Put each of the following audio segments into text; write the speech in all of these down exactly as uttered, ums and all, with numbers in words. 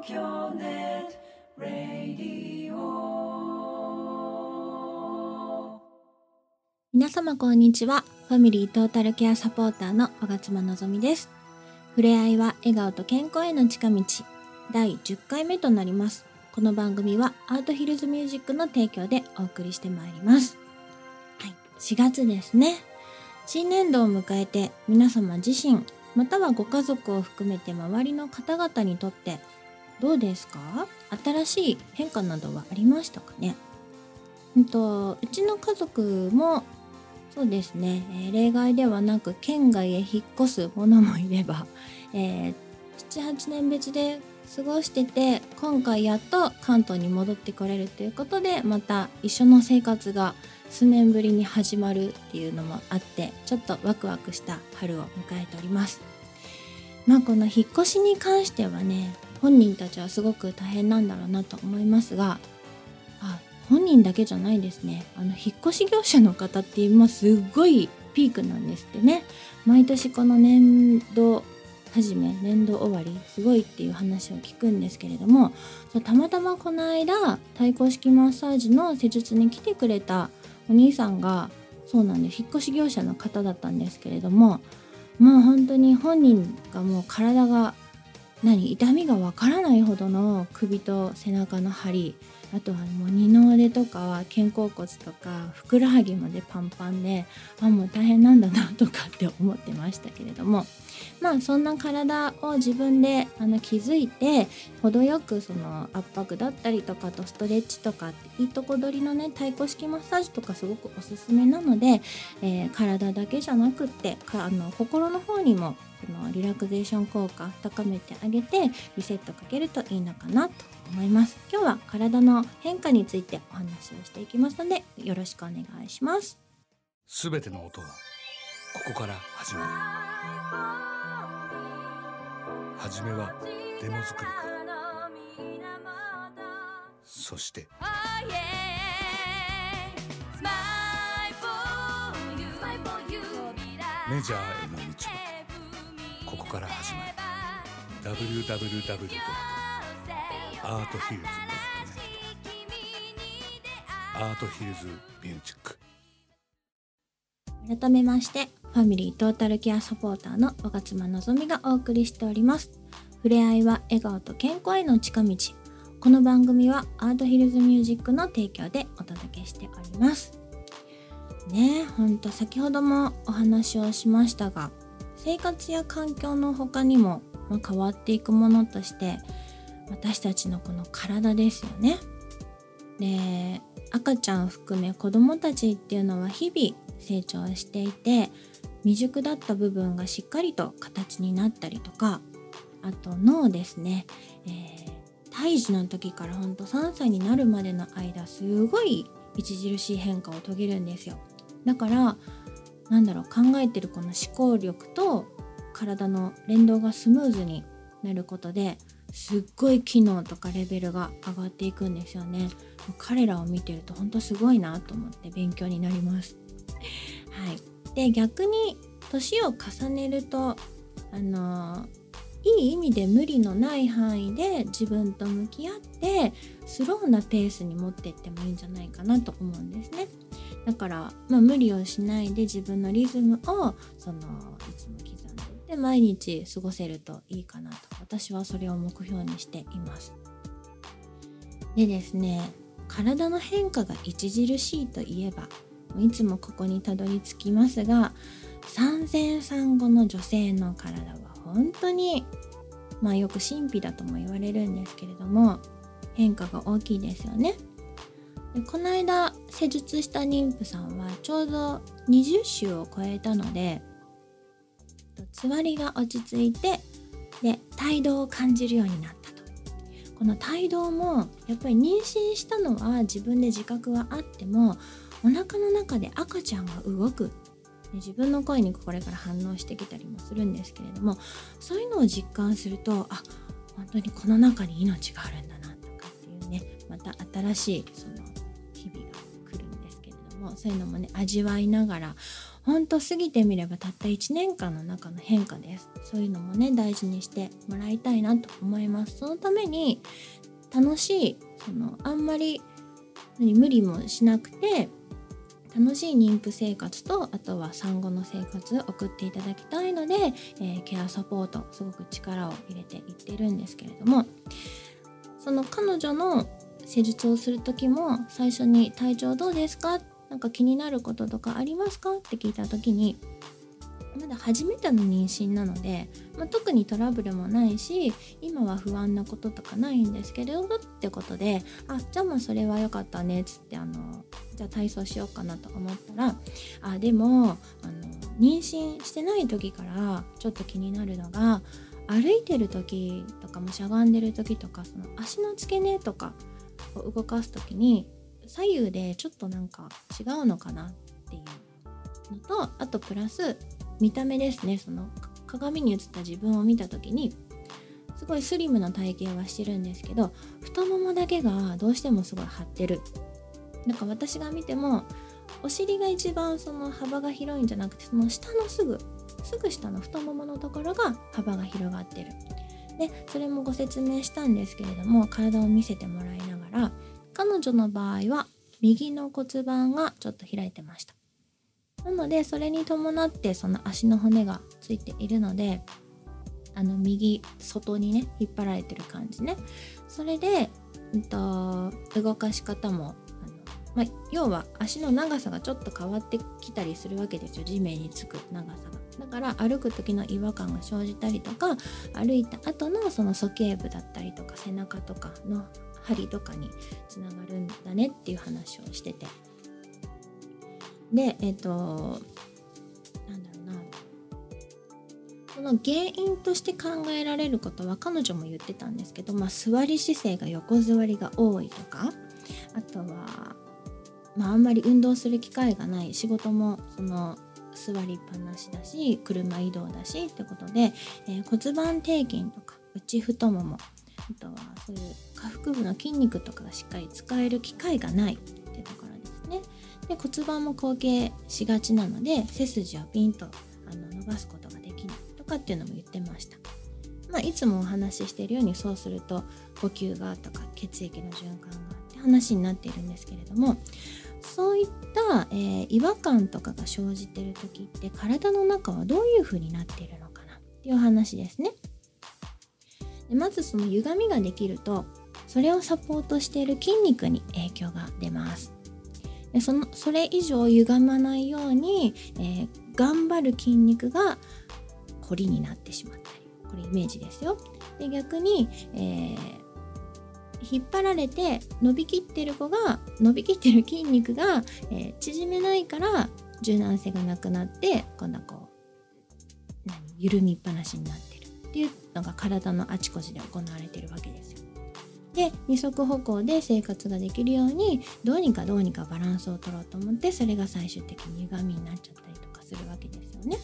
京ネットラディオ。 皆様こんにちは。ファミリートータルケアサポーターの小勝間のぞみです。ふれあいは笑顔と健康への近道、だいじゅっかいめとなります。この番組はアートヒルズミュージックの提供でお送りしてまいります。はい、しがつですね。新年度を迎えて皆様自身またはご家族を含めて周りの方々にとってどうですか？新しい変化などはありましたかね？うんと、うちの家族もそうですね、えー、例外ではなく県外へ引っ越す者もいれば、えー、ななはちねん別で過ごしてて今回やっと関東に戻ってこれるということでまた一緒の生活が数年ぶりに始まるっていうのもあってちょっとワクワクした春を迎えております。まあこの引っ越しに関してはね本人たちはすごく大変なんだろうなと思いますが、あ本人だけじゃないですね。あの引っ越し業者の方って今すごいピークなんですってね。毎年この年度始め年度終わりすごいっていう話を聞くんですけれども、そうたまたまこの間太鼓式マッサージの施術に来てくれたお兄さんがそうなんです引っ越し業者の方だったんですけれども、もう本当に本人がもう体が何痛みがわからないほどの首と背中の張り、あとはもう二の腕とかは肩甲骨とかふくらはぎまでパンパンで、あもう大変なんだなとかって思ってましたけれども、まあそんな体を自分であの気づいて程よくその圧迫だったりとかとストレッチとかっていいとこ取りのね太鼓式マッサージとかすごくおすすめなので、えー、体だけじゃなくってかあの心の方にもそのリラクゼーション効果高めてあげてリセットかけるといいのかなと思います。今日は体の変化についてお話をしていきますのでよろしくお願いします。 すべての音はここから始まる。はじめはデモ作りから、そしてメジャーへの道はここから始まる。 ダブリューダブリューダブリュー ドットアートヒルズ ドットネット アートヒルズミュージック。 改めましてファミリートータルケアサポーターの小勝間のぞみがお送りしております。ふれあいは笑顔と健康への近道。この番組はアートヒルズミュージックの提供でお届けしておりますね。えほんと先ほどもお話をしましたが、生活や環境の他にも、まあ、変わっていくものとして私たちのこの体ですよね。で赤ちゃん含め子どもたちっていうのは日々成長していて未熟だった部分がしっかりと形になったりとか、あと脳ですね、えー、胎児の時からほんとさんさいになるまでの間すごい著しい変化を遂げるんですよ。だからなんだろう考えてるこの思考力と体の連動がスムーズになることですっごい機能とかレベルが上がっていくんですよね。彼らを見てると本当すごいなと思って勉強になります。はい、で逆に年を重ねるとあのいい意味で無理のない範囲で自分と向き合ってスローなペースに持っていってもいいんじゃないかなと思うんですね。だから、まあ、無理をしないで自分のリズムをそのいつも刻んでいって毎日過ごせるといいかなと私はそれを目標にしています。でですね、体の変化が著しいといえばいつもここにたどり着きますが、産前産後の女性の体は本当にまあよく神秘だとも言われるんですけれども変化が大きいですよね。でこの間施術した妊婦さんはちょうどにじゅっ週を超えたのでつわりが落ち着いてで胎動を感じるようになったと。この胎動もやっぱり妊娠したのは自分で自覚はあってもお腹の中で赤ちゃんが動く、自分の声にこれから反応してきたりもするんですけれども、そういうのを実感するとあ本当にこの中に命があるんだなとかっていうね、また新しいその日々が来るんですけれども、そういうのもね味わいながらほんと過ぎてみればたったいちねんかんの中の変化です。そういうのもね大事にしてもらいたいなと思います。そのために楽しい、そのあんまり何無理もしなくて楽しい妊婦生活と、あとは産後の生活を送っていただきたいので、えー、ケアサポートすごく力を入れていってるんですけれども、その彼女の施術をする時も最初に体調どうですか、なんか気になることとかありますかって聞いた時に、まだ初めての妊娠なので、まあ、特にトラブルもないし今は不安なこととかないんですけれどってことで、あ、じゃあまあそれは良かったねっつって、あのじゃあ体操しようかなと思ったら、あでもあの妊娠してない時からちょっと気になるのが、歩いてる時とかもしゃがんでる時とか、その足の付け根とかを動かす時に左右でちょっとなんか違うのかなっていうのと、あとプラス見た目ですね。その鏡に映った自分を見た時にすごいスリムな体型はしてるんですけど、太ももだけがどうしてもすごい張ってる。なんか私が見てもお尻が一番その幅が広いんじゃなくて、その下のすぐすぐ下の太もものところが幅が広がってる。でそれもご説明したんですけれども、体を見せてもらいながら、彼女の場合は右の骨盤がちょっと開いてました。なのでそれに伴ってその足の骨がついているので、あの右外にね引っ張られてる感じね。それで、うんと、動かし方もあの、まあ、要は足の長さがちょっと変わってきたりするわけですよ、地面につく長さが。だから歩く時の違和感が生じたりとか、歩いた後のその鼠径部だったりとか背中とかの張りとかにつながるんだねっていう話をしてて、でえっとなんだろうな、その原因として考えられることは彼女も言ってたんですけど、まあ、座り姿勢が横座りが多いとか、あとは、まあ、あんまり運動する機会がない、仕事もその座りっぱなしだし車移動だしってことで、えー、骨盤底筋とか内太もも、あとはそういう下腹部の筋肉とかがしっかり使える機会がないってところですね。で骨盤も後傾しがちなので背筋をピンとあの伸ばすことができないとかっていうのも言ってました。まあ、いつもお話ししているように、そうすると呼吸がとか血液の循環がって話になっているんですけれども、そういった、えー、違和感とかが生じている時って体の中はどういう風になっているのかなっていう話ですね。でまずその歪みができると、それをサポートしている筋肉に影響が出ます。で そ, のそれ以上歪まないように、えー、頑張る筋肉がコリになってしまったり、これイメージですよ。で逆に、えー、引っ張られて伸びきってる子が伸びきってる筋肉が、えー、縮めないから柔軟性がなくなって、今度はこう何緩みっぱなしになってるっていうのが体のあちこちで行われているわけですよ。で二足歩行で生活ができるようにどうにかどうにかバランスを取ろうと思って、それが最終的に歪みになっちゃったりとかするわけですよね。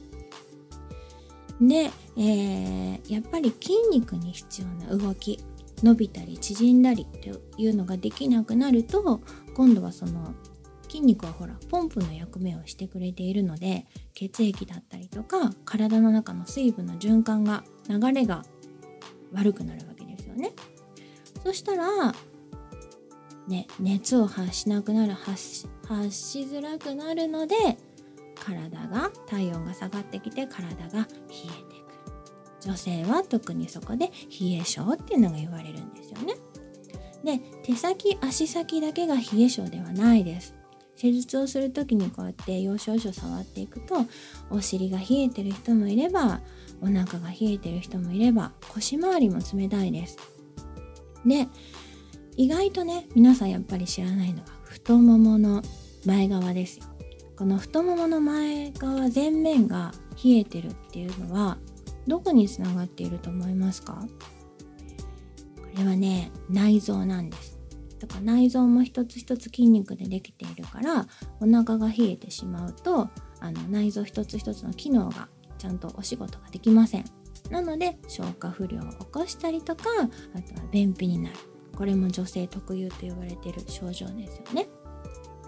で、えー、やっぱり筋肉に必要な動き、伸びたり縮んだりというのができなくなると、今度はその筋肉はほらポンプの役目をしてくれているので、血液だったりとか体の中の水分の循環が流れが悪くなるわけですよね。そしたら、ね、熱を発しなくなる、発し、発しづらくなるので、体が体温が下がってきて体が冷えてくる。女性は特にそこで冷え性っていうのが言われるんですよね。で、手先足先だけが冷え性ではないです。施術をするときにこうやって要所要所触っていくと、お尻が冷えてる人もいれば、お腹が冷えてる人もいれば、腰回りも冷たいです。で、意外とね、皆さんやっぱり知らないのが太ももの前側ですよ。この太ももの前側前面が冷えてるっていうのはどこにつながっていると思いますか？これはね、内臓なんです。だから内臓も一つ一つ筋肉でできているから、お腹が冷えてしまうと、あの内臓一つ一つの機能がちゃんとお仕事ができません。なので消化不良を起こしたりとか、あとは便秘になる。これも女性特有と言われている症状ですよね。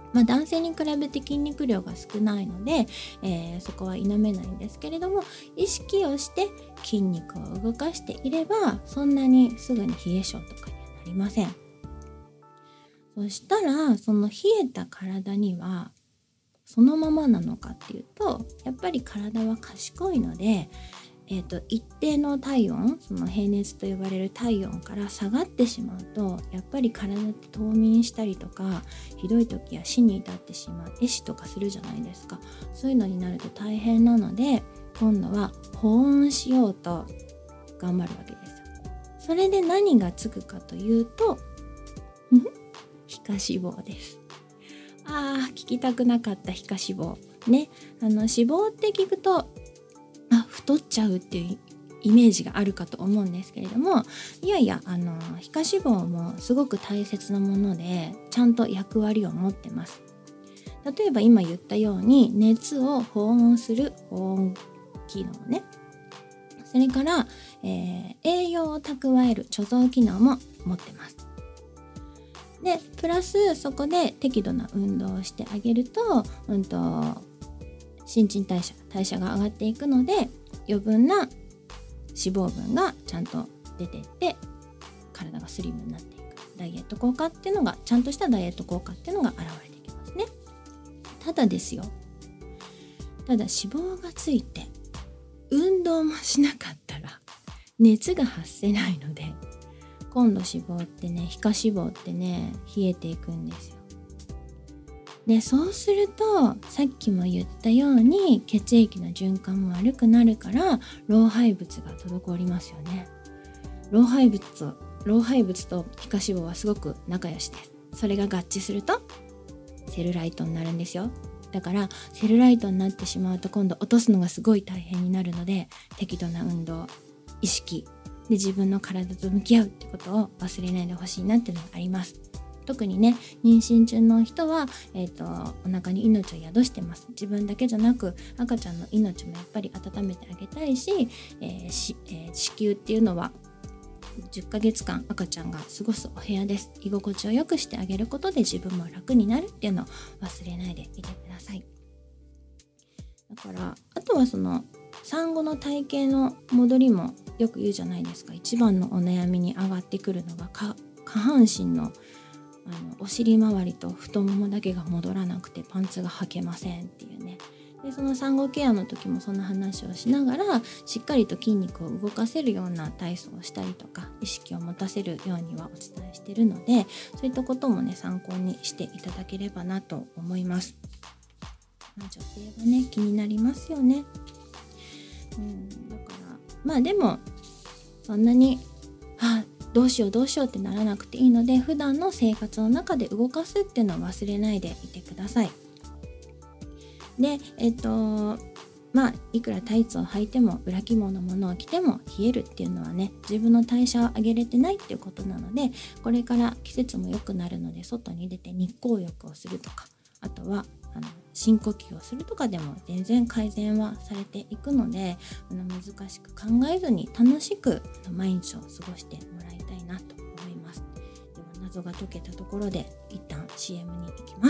まあ、男性に比べて筋肉量が少ないので、えー、そこは否めないんですけれども、意識をして筋肉を動かしていればそんなにすぐに冷え性とかにはなりません。そしたらその冷えた体にはそのままなのかっていうと、やっぱり体は賢いので、えーと、一定の体温、その平熱と呼ばれる体温から下がってしまうと、やっぱり体って冬眠したりとか、ひどい時は死に至ってしまう、壊死とかするじゃないですか。そういうのになると大変なので、今度は保温しようと頑張るわけですよ。それで何がつくかというと皮下脂肪です。あー、聞きたくなかった皮下脂肪ね。あの脂肪って聞くとあ太っちゃうっていうイメージがあるかと思うんですけれども、いやいや、あの皮下脂肪もすごく大切なもので、ちゃんと役割を持ってます。例えば今言ったように熱を保温する保温機能ね、それから、えー、栄養を蓄える貯蔵機能も持ってます。でプラスそこで適度な運動をしてあげると、うんと新陳代謝代謝が上がっていくので、余分な脂肪分がちゃんと出ていって体がスリムになっていくダイエット効果っていうのが、ちゃんとしたダイエット効果っていうのが現れてきますね。ただですよ、ただ脂肪がついて運動もしなかったら熱が発せないので、今度脂肪ってね、皮下脂肪ってね、冷えていくんですよ。でそうすると、さっきも言ったように血液の循環も悪くなるから老廃物が滞りますよね。老廃物と老廃物と皮下脂肪はすごく仲良しです。それが合致するとセルライトになるんですよ。だからセルライトになってしまうと、今度落とすのがすごい大変になるので、適度な運動、意識で自分の体と向き合うってことを忘れないでほしいなっていうのがあります。特にね、妊娠中の人は、えーと、お腹に命を宿してます。自分だけじゃなく赤ちゃんの命もやっぱり温めてあげたいし、えーしえー、子宮っていうのはじゅっかげつかん赤ちゃんが過ごすお部屋です。居心地を良くしてあげることで自分も楽になるっていうのを忘れないでいてください。だからあとはその産後の体型の戻りもよく言うじゃないですか。一番のお悩みに上がってくるのが下半身のあのお尻周りと太ももだけが戻らなくてパンツが履けませんっていうね。でその産後ケアの時もそんな話をしながら、しっかりと筋肉を動かせるような体操をしたりとか、意識を持たせるようにはお伝えしているので、そういったこともね参考にしていただければなと思います。まあ、女性はね気になりますよね。うん、だからまあでもそんなにあどうしようどうしようってならなくていいので、普段の生活の中で動かすっていうのを忘れないでいてください。でえっとまあいくらタイツを履いても裏起毛のものを着ても冷えるっていうのはね、自分の代謝を上げれてないっていうことなので、これから季節も良くなるので外に出て日光浴をするとか、あとはあの深呼吸をするとかでも全然改善はされていくので、あの難しく考えずに楽しく毎日を過ごしてもらいたいなと思います。では謎が解けたところで一旦 シーエム に行きます。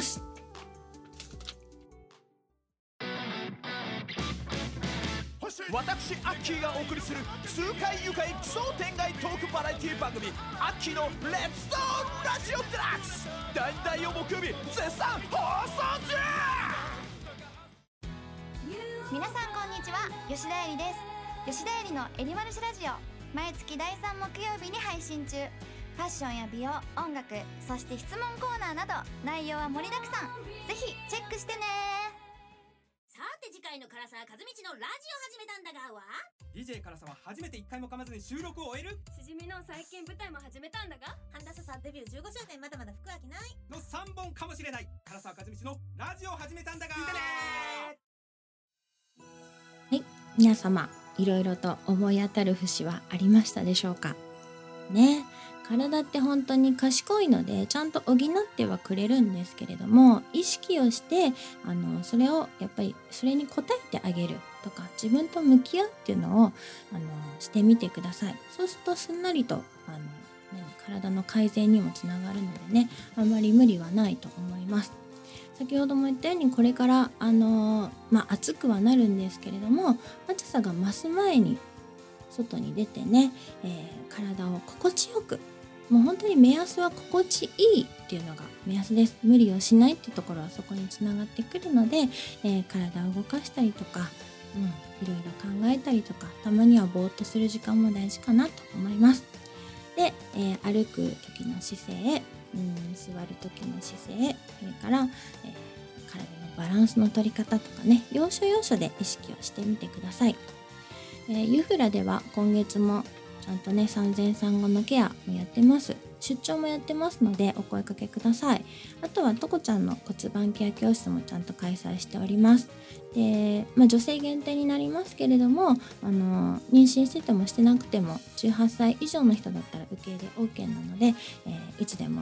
私アッキーがお送りする痛快愉快奇想天外トークバラエティ番組アッキーのレッツドーンラジオデラックス、だいだいを木曜日絶賛放送中。 皆さんこんにちは、吉田絵里です。吉田絵里のエリマルシラジオ、毎月だいさん木曜日に配信中。ファッションや美容、音楽、そして質問コーナーなど内容は盛りだくさん。ぜひチェックしてね。 さて次回の唐沢和道のラジオ始めたんだがはディージェー 唐沢初めていっかいも噛まずに収録を終える。 しじみの最近舞台も始めたんだが、 神田さんデビューじゅうごしゅうねん、まだまだ服飽きないのさんぼんかもしれない。唐沢和道のラジオ始めたんだが聞いてね。 はい、皆様いろいろと思い当たる節はありましたでしょうかね。体って本当に賢いのでちゃんと補ってはくれるんですけれども、意識をしてあのそれをやっぱりそれに応えてあげるとか、自分と向き合うっていうのをあのしてみてください。そうするとすんなりとあの何体の改善にもつながるのでね、あんまり無理はないと思います。 先ほども言ったようにこれからあのー、まあ暑くはなるんですけれども、暑さが増す前に外に出てね、えー、体を心地よく、もう本当に目安は心地いいっていうのが目安です。無理をしないっていうところはそこにつながってくるので、えー、体を動かしたりとか、うん、いろいろ考えたりとか、たまにはぼーっとする時間も大事かなと思います。で、えー、歩く時の姿勢、うん、座る時の姿勢、それから、えー、体のバランスの取り方とかね、要所要所で意識をしてみてください。えー、ユフラでは今月もちゃんとね産前産後のケアもやってます。出張もやってますのでお声かけください。あとはとこちゃんの骨盤ケア教室もちゃんと開催しております。で、まあ、女性限定になりますけれども、あの妊娠しててもしてなくてもじゅうはっさい以上の人だったら受け入れ OK なので、えー、いつでも、はい、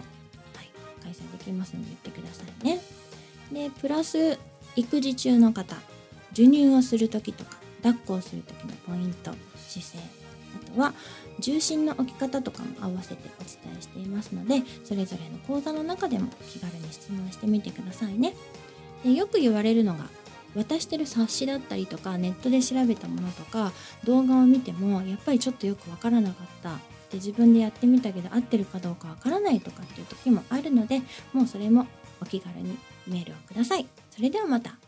開催できますので言ってくださいね。でプラス育児中の方、授乳をする時とか抱っこをする時のポイント、姿勢、あとは重心の置き方とかも合わせてお伝えしていますので、それぞれの講座の中でも気軽に質問してみてくださいね。でよく言われるのが、渡してる冊子だったりとかネットで調べたものとか動画を見てもやっぱりちょっとよくわからなかった、で自分でやってみたけど合ってるかどうかわからないとかっていう時もあるので、もうそれもお気軽にメールをください。それではまた。